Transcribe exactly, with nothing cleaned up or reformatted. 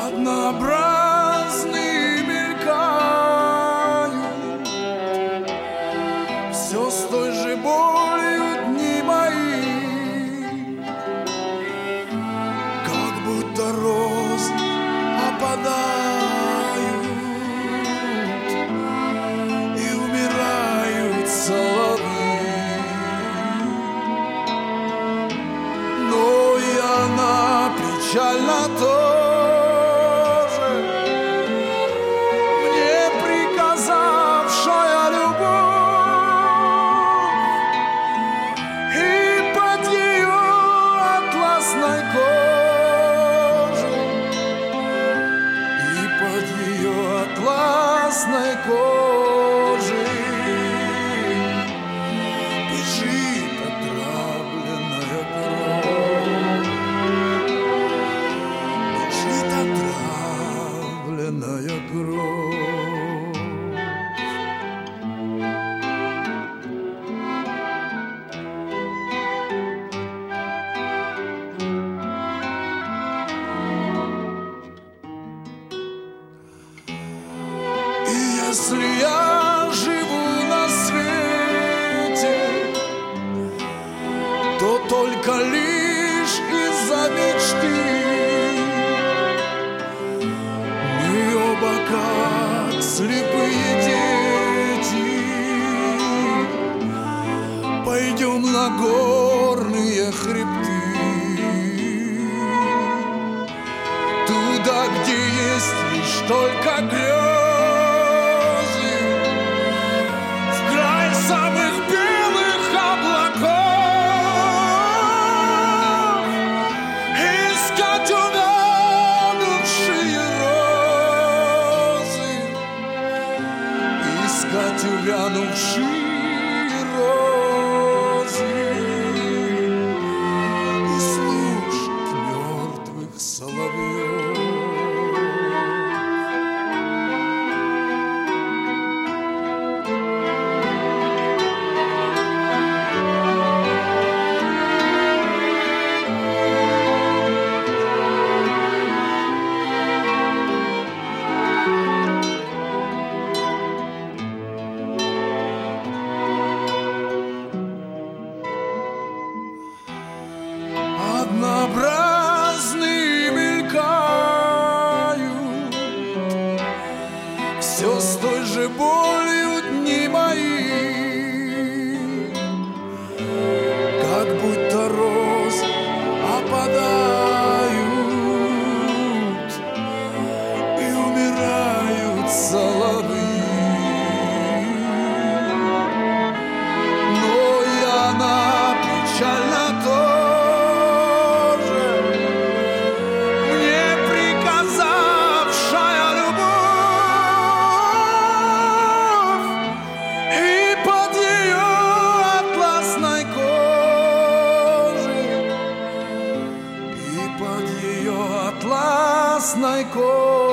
однообразные мелькают, все с той же болью дни мои, как будто розы опадают и умирают соловьи. Но и она печальна тоже, мне приказавшая любовь, и под ее атласной кожей, и под ее атласной кожей бежит отравленная кровь, бежит отравленная кровь. И если я живу на свете, то только лишь из-за мечты. Мы оба как слепые дети пойдем на горные хребты, туда, где есть лишь только грезы, в край самых белых облаков, искать увянувшие розы, искать увянувшие розы и слушать мертвых соловьев. Однообразные мелькают, все с той же болью дни мои, как будто розы опадают и умирают соловьи. Но и она печальна тоже, мне приказавшая любовь, и под ее атласной кожей, и под ее атласной кожей